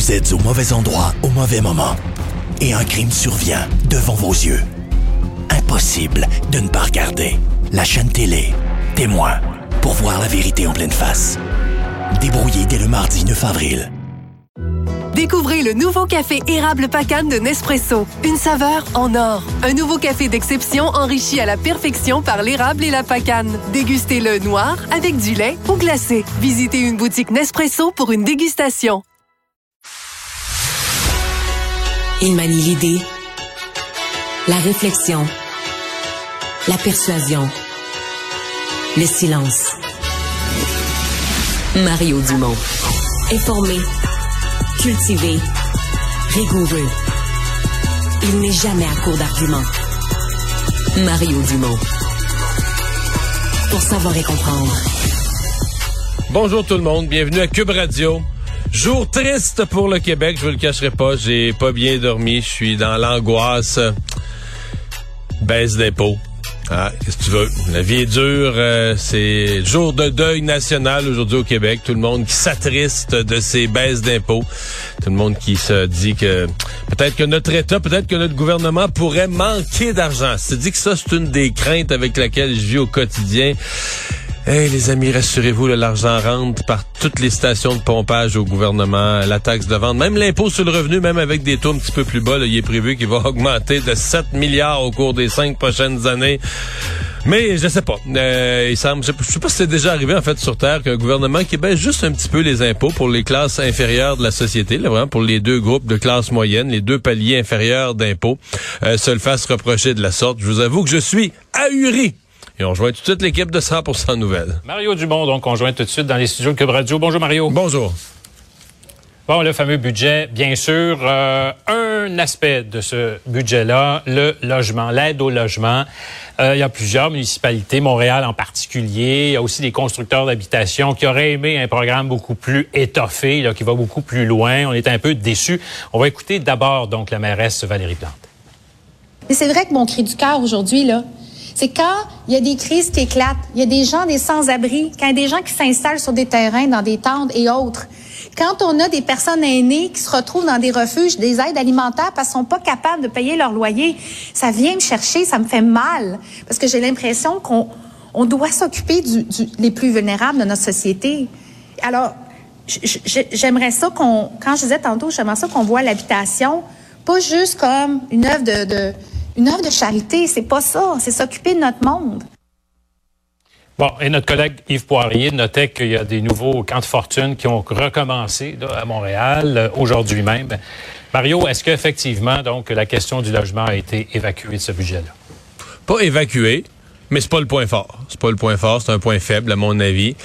Vous êtes au mauvais endroit au mauvais moment. Et un crime survient devant vos yeux. Impossible de ne pas regarder. La chaîne télé, Témoin, pour voir la vérité en pleine face. Débrouillé dès le mardi 9 avril. Découvrez le nouveau café érable Pacane de Nespresso. Une saveur en or. Un nouveau café d'exception enrichi à la perfection par l'érable et la pacane. Dégustez-le noir, avec du lait ou glacé. Visitez une boutique Nespresso pour une dégustation. Il manie l'idée, la réflexion, la persuasion, le silence. Mario Dumont. Informé, cultivé, rigoureux. Il n'est jamais à court d'arguments. Mario Dumont. Pour savoir et comprendre. Bonjour tout le monde, bienvenue à Cube Radio. Jour triste pour le Québec, je vous le cacherai pas, j'ai pas bien dormi, je suis dans l'angoisse. Baisse d'impôts. Ah, qu'est-ce que tu veux? La vie est dure, c'est jour de deuil national aujourd'hui au Québec. Tout le monde qui s'attriste de ces baisses d'impôts. Tout le monde qui se dit que peut-être que notre État, peut-être que notre gouvernement pourrait manquer d'argent. C'est dit que ça, c'est une des craintes avec laquelle je vis au quotidien. Hey, les amis, rassurez-vous, l'argent rentre par toutes les stations de pompage au gouvernement, la taxe de vente, même l'impôt sur le revenu, même avec des taux un petit peu plus bas, là, il est prévu qu'il va augmenter de 7 milliards au cours des 5 prochaines années. Mais je sais pas. Il semble, je sais pas si c'est déjà arrivé en fait sur Terre qu'un gouvernement qui baisse juste un petit peu les impôts pour les classes inférieures de la société, là, vraiment pour les deux groupes de classe moyenne, les deux paliers inférieurs d'impôts, se le fasse reprocher de la sorte. Je vous avoue que je suis ahuri. Et on rejoint tout de suite l'équipe de 100% Nouvelles. Mario Dumont, donc, on rejoint tout de suite dans les studios de Cube Radio. Bonjour, Mario. Bonjour. Bon, le fameux budget, bien sûr. Un aspect de ce budget-là, le logement, l'aide au logement. Il y a plusieurs municipalités, Montréal en particulier. Il y a aussi des constructeurs d'habitation qui auraient aimé un programme beaucoup plus étoffé, là, qui va beaucoup plus loin. On est un peu déçus. On va écouter d'abord, donc, la mairesse Valérie Plante. Mais c'est vrai que mon cri du cœur aujourd'hui, là, c'est quand il y a des crises qui éclatent, il y a des gens, des sans-abri, quand il y a des gens qui s'installent sur des terrains, dans des tentes et autres. Quand on a des personnes aînées qui se retrouvent dans des refuges, des aides alimentaires parce qu'ils sont pas capables de payer leur loyer, ça vient me chercher, ça me fait mal. Parce que j'ai l'impression qu'on doit s'occuper les plus vulnérables de notre société. Alors, j'aimerais ça quand je disais tantôt, j'aimerais ça qu'on voit l'habitation pas juste comme une œuvre une œuvre de charité, c'est pas ça. C'est s'occuper de notre monde. Bon, et notre collègue Yves Poirier notait qu'il y a des nouveaux camps de fortune qui ont recommencé là, à Montréal aujourd'hui même. Mario, est-ce qu'effectivement, donc, la question du logement a été évacuée de ce budget-là? Pas évacuée, mais c'est pas le point fort. C'est pas le point fort, c'est un point faible, à mon avis.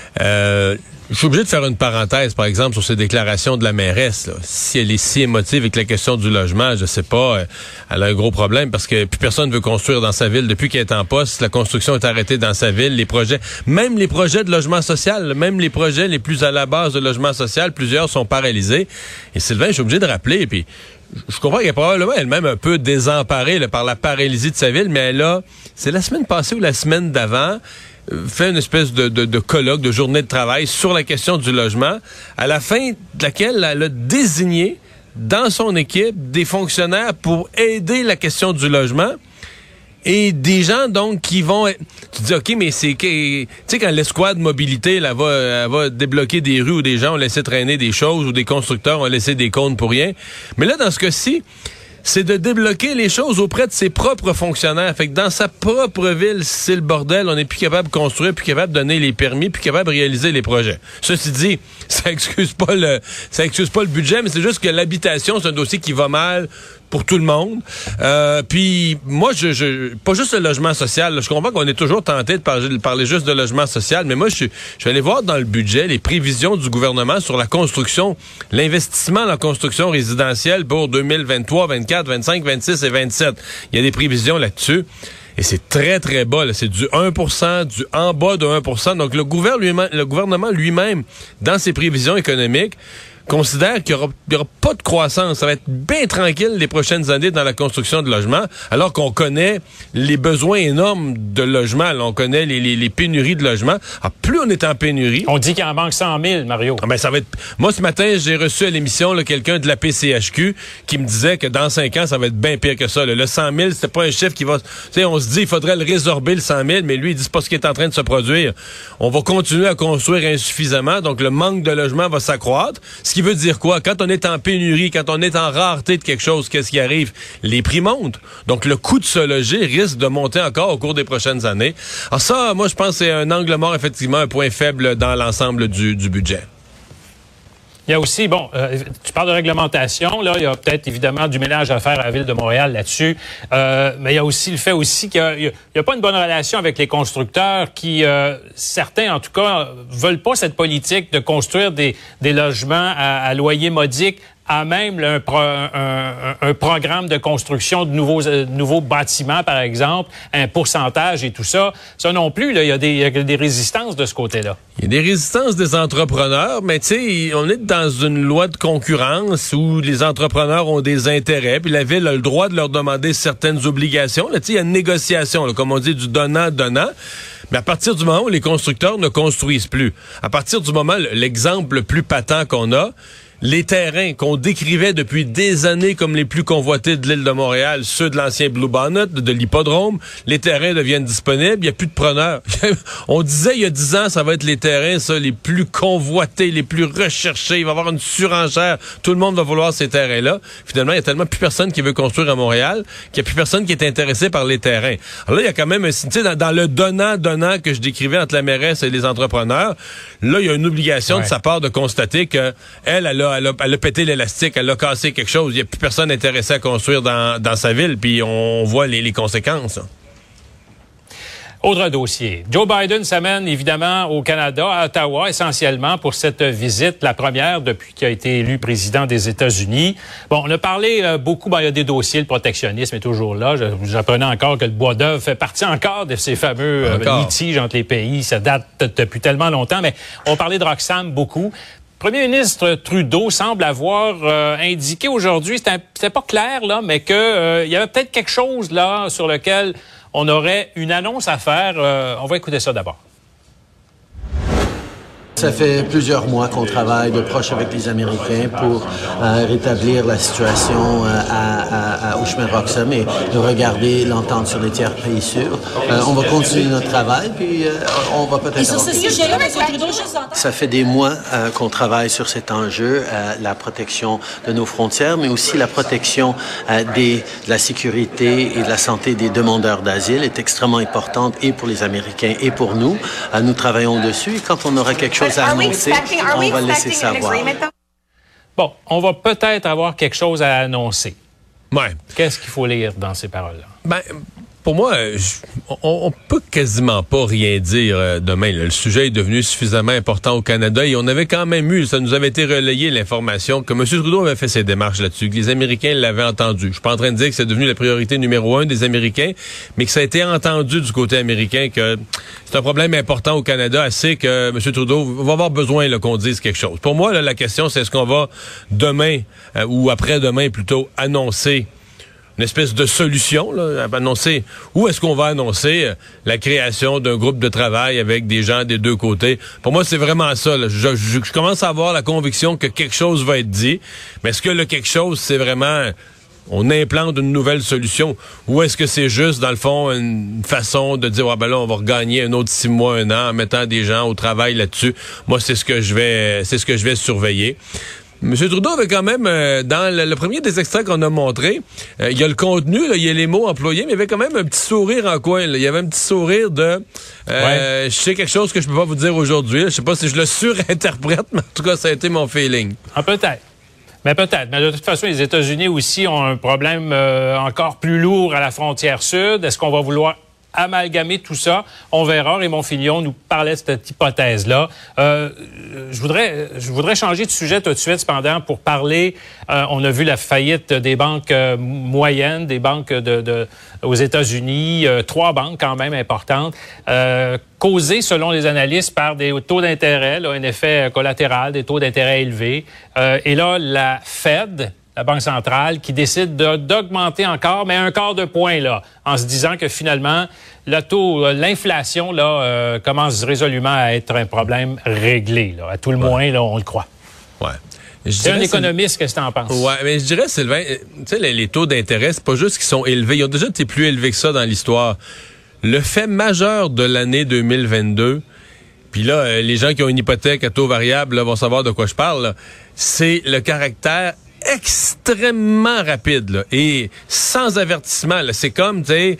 Je suis obligé de faire une parenthèse, par exemple, sur ces déclarations de la mairesse. Là. Si elle est si émotive avec la question du logement, je sais pas, elle a un gros problème parce que plus personne ne veut construire dans sa ville. Depuis qu'elle est en poste, la construction est arrêtée dans sa ville. Les projets, même les projets de logement social, même les projets les plus à la base de logement social, plusieurs sont paralysés. Et Sylvain, je suis obligé de rappeler, puis je comprends qu'elle est probablement elle-même un peu désemparée là, par la paralysie de sa ville, mais elle a, c'est la semaine passée ou la semaine d'avant, fait une espèce de colloque, de journée de travail sur la question du logement, à la fin de laquelle elle a désigné dans son équipe des fonctionnaires pour aider la question du logement et des gens donc qui vont... Tu dis, OK, mais c'est... Tu sais, quand l'escouade mobilité là, elle va débloquer des rues où des gens ont laissé traîner des choses ou des constructeurs ont laissé des comptes pour rien. Mais là, dans ce cas-ci, c'est de débloquer les choses auprès de ses propres fonctionnaires. Fait que dans sa propre ville, c'est le bordel. On n'est plus capable de construire, plus capable de donner les permis, plus capable de réaliser les projets. Ceci dit, ça excuse pas le budget, mais c'est juste que l'habitation, c'est un dossier qui va mal pour tout le monde. Puis moi, pas juste le logement social. Là, je comprends qu'on est toujours tenté de parler juste de logement social, mais moi, je suis allé voir dans le budget les prévisions du gouvernement sur la construction, l'investissement dans la construction résidentielle pour 2023, 24, 25, 26 et 27. Il y a des prévisions là-dessus. Et c'est très, très bas. Là. C'est du 1%, du en bas de 1%. Donc, le gouvernement lui-même, dans ses prévisions économiques, considère qu'il n'y aura pas de croissance. Ça va être bien tranquille les prochaines années dans la construction de logements, alors qu'on connaît les besoins énormes de logements. Là, on connaît les pénuries de logements. Alors, plus on est en pénurie... On dit qu'il en manque 100 000, Mario. Ben, ça va être... Moi, ce matin, j'ai reçu à l'émission quelqu'un de la PCHQ qui me disait que dans 5 ans, ça va être bien pire que ça. Le 100 000, c'était pas un chiffre qui va... Tu sais, on se dit, il faudrait le résorber, le 100 000, mais lui, il dit, c'est pas ce qui est en train de se produire. On va continuer à construire insuffisamment, donc le manque de logements va s'accroître. Ce qui veut dire quoi? Quand on est en pénurie, quand on est en rareté de quelque chose, qu'est-ce qui arrive? Les prix montent. Donc, le coût de se loger risque de monter encore au cours des prochaines années. Alors ça, moi, je pense que c'est un angle mort, effectivement, un point faible dans l'ensemble du budget. Il y a aussi, tu parles de réglementation, là, il y a peut-être évidemment du ménage à faire à la Ville de Montréal là-dessus, mais il y a aussi le fait aussi qu'il y a pas une bonne relation avec les constructeurs qui, certains en tout cas, veulent pas cette politique de construire des logements à loyer modique, à même un programme de construction de nouveaux bâtiments, par exemple, un pourcentage et tout ça. Ça non plus, là, il y a des résistances de ce côté-là. Il y a des résistances des entrepreneurs, mais tu sais, on est dans une loi de concurrence où les entrepreneurs ont des intérêts, puis la Ville a le droit de leur demander certaines obligations. Là, tu sais, il y a une négociation, là, comme on dit, du donnant-donnant. Mais à partir du moment où les constructeurs ne construisent plus, à partir du moment, l'exemple le plus patent qu'on a, les terrains qu'on décrivait depuis des années comme les plus convoités de l'île de Montréal, ceux de l'ancien Blue Bonnet, de l'hippodrome, les terrains deviennent disponibles, il n'y a plus de preneurs. On disait il y a 10 ans, ça va être les terrains, ça, les plus convoités, les plus recherchés, il va y avoir une surenchère, tout le monde va vouloir ces terrains-là. Finalement, il y a tellement plus personne qui veut construire à Montréal qu'il n'y a plus personne qui est intéressé par les terrains. Alors là, il y a quand même, tu sais, dans le donnant-donnant que je décrivais entre la mairesse et les entrepreneurs, là, il y a une obligation de sa part de constater que elle a pété l'élastique, elle a cassé quelque chose. Il n'y a plus personne intéressé à construire dans sa ville, puis on voit les conséquences. Autre dossier. Joe Biden s'amène évidemment au Canada, à Ottawa, essentiellement pour cette visite, la première depuis qu'il a été élu président des États-Unis. Bon, on a parlé beaucoup, il y a des dossiers, le protectionnisme est toujours là. J'apprenais encore que le bois d'œuvre fait partie encore de ces fameux litiges entre les pays. Ça date depuis tellement longtemps, mais on parlait de Roxham beaucoup. Le premier ministre Trudeau semble avoir indiqué aujourd'hui, c'était pas clair, là, mais que il y avait peut-être quelque chose là sur lequel on aurait une annonce à faire. On va écouter ça d'abord. Ça fait plusieurs mois qu'on travaille de proche avec les Américains pour rétablir la situation au chemin Roxham et de regarder l'entente sur les tiers pays sûrs. On va continuer notre travail, puis on va peut-être... Ça fait des mois qu'on travaille sur cet enjeu, la protection de nos frontières, mais aussi la protection de la sécurité et de la santé des demandeurs d'asile est extrêmement importante et pour les Américains et pour nous. Nous travaillons dessus et quand on aura quelque chose à annoncer, on va laisser savoir. Bon, on va peut-être avoir quelque chose à annoncer. Ouais. Qu'est-ce qu'il faut lire dans ces paroles-là? Ben, pour moi, on peut quasiment pas rien dire demain. Là. Le sujet est devenu suffisamment important au Canada et on avait quand même ça nous avait été relayé l'information que M. Trudeau avait fait ses démarches là-dessus, que les Américains l'avaient entendu. Je suis pas en train de dire que c'est devenu la priorité numéro 1 des Américains, mais que ça a été entendu du côté américain que c'est un problème important au Canada, assez que M. Trudeau va avoir besoin là, qu'on dise quelque chose. Pour moi, là, la question, c'est est-ce qu'on va demain ou après-demain plutôt annoncer une espèce de solution, là, à annoncer, ou est-ce qu'on va annoncer la création d'un groupe de travail avec des gens des deux côtés? Pour moi, c'est vraiment ça. Là. Je commence à avoir la conviction que quelque chose va être dit, mais est-ce que le quelque chose, c'est vraiment... on implante une nouvelle solution, ou est-ce que c'est juste, dans le fond, une façon de dire, là, on va regagner un autre 6 mois, 1 an, en mettant des gens au travail là-dessus? Moi, c'est ce que je vais surveiller. M. Trudeau avait quand même, dans le premier des extraits qu'on a montré, il y a le contenu, là, il y a les mots employés, mais il y avait quand même un petit sourire en coin. Là. Il y avait un petit sourire de je sais quelque chose que je peux pas vous dire aujourd'hui. Je sais pas si je le surinterprète, mais en tout cas, ça a été mon feeling. Ah, peut-être. Mais peut-être. Mais de toute façon, les États-Unis aussi ont un problème encore plus lourd à la frontière sud. Est-ce qu'on va vouloir amalgamer tout ça. On verra. Raymond Filion nous parlait de cette hypothèse-là. Je voudrais changer de sujet tout de suite, cependant, pour parler. On a vu la faillite des banques moyennes, des banques aux États-Unis, 3 banques quand même importantes, causées, selon les analystes, par des taux d'intérêt, là, un effet collatéral, des taux d'intérêt élevés. Et là, la Fed, la Banque centrale, qui décide d'augmenter encore, mais 1/4 de point, là, en se disant que finalement, l'inflation, là, commence résolument à être un problème réglé, là. À tout le moins, là, on le croit. Ouais. C'est un économiste, qu'est-ce que tu en penses? Ouais, mais je dirais, Sylvain, tu sais, les taux d'intérêt, c'est pas juste qu'ils sont élevés. Ils ont déjà été plus élevés que ça dans l'histoire. Le fait majeur de l'année 2022, puis là, les gens qui ont une hypothèque à taux variable là, vont savoir de quoi je parle, là, c'est le caractère extrêmement rapide là, et sans avertissement. Là. C'est comme, tu sais,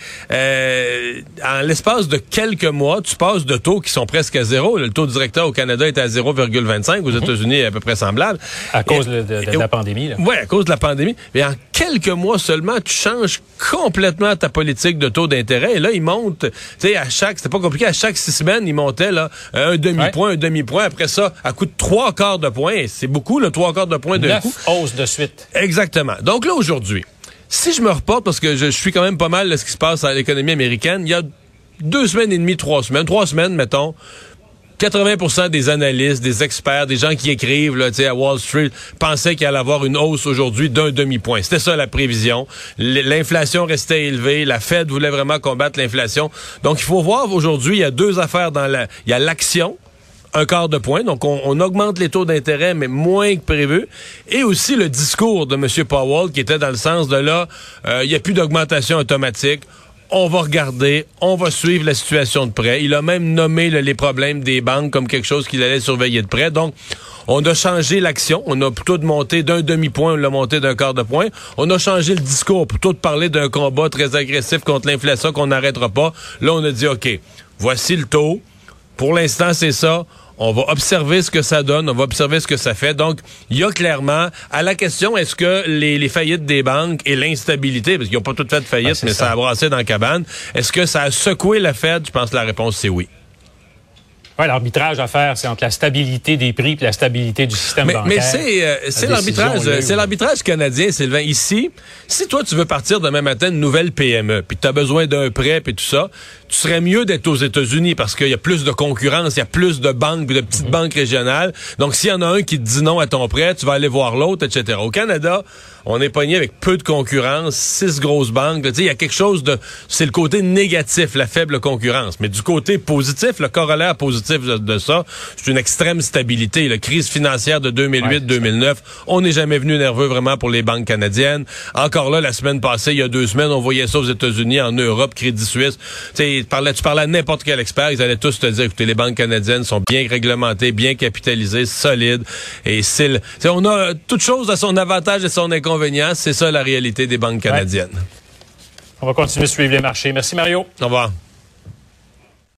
en l'espace de quelques mois, tu passes de taux qui sont presque à zéro. Le taux directeur au Canada est à 0,25, aux États-Unis à peu près semblable. À cause de la pandémie. Oui, à cause de la pandémie. Mais en quelques mois seulement, tu changes complètement ta politique de taux d'intérêt. Et là, il monte, tu sais, c'était pas compliqué, à chaque 6 semaines, il montait là, un demi-point, un demi-point. Après ça, à coup de 3/4 de point, c'est beaucoup, le 3/4 de point d'un coup. 9 hausses de suite. Exactement. Donc là, aujourd'hui, si je me reporte, parce que je suis quand même pas mal de ce qui se passe à l'économie américaine, il y a 2 semaines et demie, 3 semaines, mettons, 80% des analystes, des experts, des gens qui écrivent là, à Wall Street pensaient qu'il allait avoir une hausse aujourd'hui d'1 demi-point. C'était ça la prévision. L'inflation restait élevée. La Fed voulait vraiment combattre l'inflation. Donc, il faut voir aujourd'hui, il y a 2 affaires il y a l'action, 1/4 de point. Donc, on augmente les taux d'intérêt, mais moins que prévu. Et aussi le discours de M. Powell qui était dans le sens de là, il n'y a plus d'augmentation automatique. On va regarder, on va suivre la situation de près. Il a même nommé les problèmes des banques comme quelque chose qu'il allait surveiller de près. Donc, on a changé l'action. On a plutôt de monter d'1 demi-point, on l'a monté d'1/4 de point. On a changé le discours. Plutôt de parler d'un combat très agressif contre l'inflation qu'on n'arrêtera pas. Là, on a dit, OK, voici le taux. Pour l'instant, c'est ça. On va observer ce que ça donne, on va observer ce que ça fait. Donc, il y a clairement, à la question, est-ce que les faillites des banques et l'instabilité, parce qu'ils n'ont pas toutes fait de faillite, mais ça a brassé dans la cabane, est-ce que ça a secoué la Fed? Je pense que la réponse, c'est oui. Oui, l'arbitrage à faire, c'est entre la stabilité des prix et la stabilité du système bancaire. Mais c'est l'arbitrage canadien, Sylvain. Ici, si toi, tu veux partir demain matin une nouvelle PME, puis tu as besoin d'un prêt, puis tout ça, tu serais mieux d'être aux États-Unis parce qu'il y a plus de concurrence, il y a plus de banques, de petites banques régionales. Donc, s'il y en a un qui te dit non à ton prêt, tu vas aller voir l'autre, etc. Au Canada, on est pogné avec peu de concurrence, 6 grosses banques. Il y a quelque chose de... C'est le côté négatif, la faible concurrence. Mais du côté positif, le corollaire positif de ça, c'est une extrême stabilité. La crise financière de 2008-2009, on n'est jamais venu nerveux vraiment pour les banques canadiennes. Encore là, la semaine passée, il y a 2 semaines, on voyait ça aux États-Unis, en Europe, Crédit Suisse. Tu parlais à n'importe quel expert, ils allaient tous te dire, écoutez, les banques canadiennes sont bien réglementées, bien capitalisées, solides. Et on a toute chose à son avantage et son inconvénient. C'est ça la réalité des banques canadiennes. On va continuer de suivre les marchés. Merci Mario. Au revoir.